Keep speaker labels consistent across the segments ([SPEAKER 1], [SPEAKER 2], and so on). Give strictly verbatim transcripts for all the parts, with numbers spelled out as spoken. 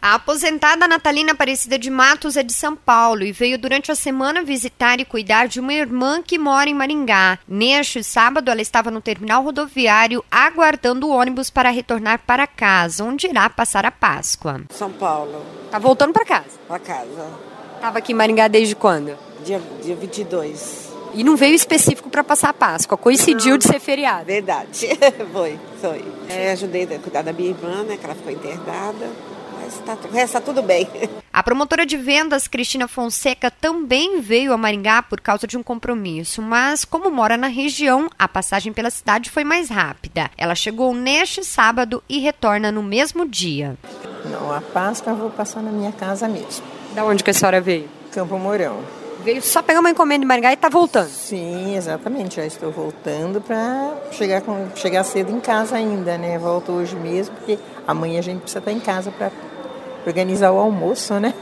[SPEAKER 1] A aposentada Natalina Aparecida de Matos é de São Paulo e veio durante a semana visitar e cuidar de uma irmã que mora em Maringá. Neste sábado, ela estava no terminal rodoviário aguardando o ônibus para retornar para casa, onde irá passar a Páscoa.
[SPEAKER 2] São Paulo.
[SPEAKER 1] Tá voltando para casa?
[SPEAKER 2] Para casa.
[SPEAKER 1] Estava aqui em Maringá desde quando?
[SPEAKER 2] Dia, dia vinte e dois.
[SPEAKER 1] E não veio específico para passar a Páscoa, coincidiu
[SPEAKER 2] não,
[SPEAKER 1] de ser feriado.
[SPEAKER 2] Verdade, foi, foi. É, ajudei a cuidar da minha irmã, né, que ela ficou internada. Tá, o resto tá tudo bem.
[SPEAKER 1] A promotora de vendas, Cristina Fonseca, também veio a Maringá por causa de um compromisso, mas como mora na região, a passagem pela cidade foi mais rápida. Ela chegou neste sábado e retorna no mesmo dia.
[SPEAKER 3] Não, a Páscoa eu vou passar na minha casa mesmo.
[SPEAKER 1] Da onde que a senhora veio?
[SPEAKER 3] Campo Mourão.
[SPEAKER 1] Veio só pegar uma encomenda em Maringá e tá voltando?
[SPEAKER 3] Sim, exatamente. Já estou voltando para chegar, com, chegar cedo em casa ainda, né? Volto hoje mesmo, porque amanhã a gente precisa estar em casa para organizar o almoço, né?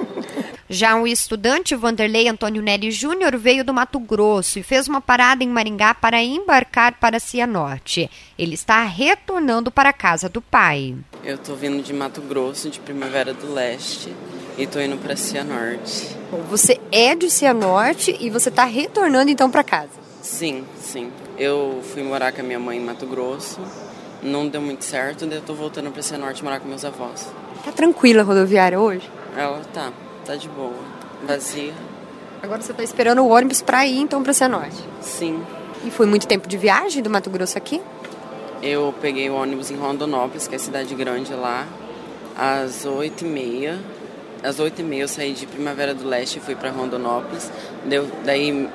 [SPEAKER 1] Já o estudante Vanderlei Antônio Neri Júnior veio do Mato Grosso e fez uma parada em Maringá para embarcar para Cianorte. Ele está retornando para a casa do pai.
[SPEAKER 4] Eu estou vindo de Mato Grosso, de Primavera do Leste, e estou indo para Cianorte.
[SPEAKER 1] Você é de Cianorte e você está retornando então para casa?
[SPEAKER 4] Sim, sim. Eu fui morar com a minha mãe em Mato Grosso, não deu muito certo, daí eu estou voltando para Cianorte morar com meus avós.
[SPEAKER 1] Tá tranquila a rodoviária hoje?
[SPEAKER 4] Ela tá, tá de boa, vazia.
[SPEAKER 1] Agora você tá esperando o ônibus pra ir então pra Cianorte?
[SPEAKER 4] Sim.
[SPEAKER 1] E foi muito tempo de viagem do Mato Grosso aqui?
[SPEAKER 4] Eu peguei o ônibus em Rondonópolis, que é a cidade grande lá, às oito e meia. Às oito e meia eu saí de Primavera do Leste e fui pra Rondonópolis. Deu, daí,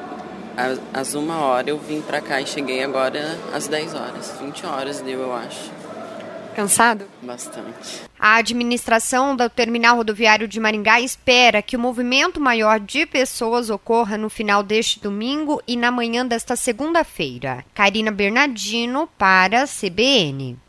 [SPEAKER 4] às uma hora eu vim pra cá e cheguei agora às dez horas. vinte horas deu, eu acho.
[SPEAKER 1] Cansado?
[SPEAKER 4] Bastante.
[SPEAKER 1] A administração do terminal rodoviário de Maringá espera que o movimento maior de pessoas ocorra no final deste domingo e na manhã desta segunda-feira. Karina Bernardino para a C B N.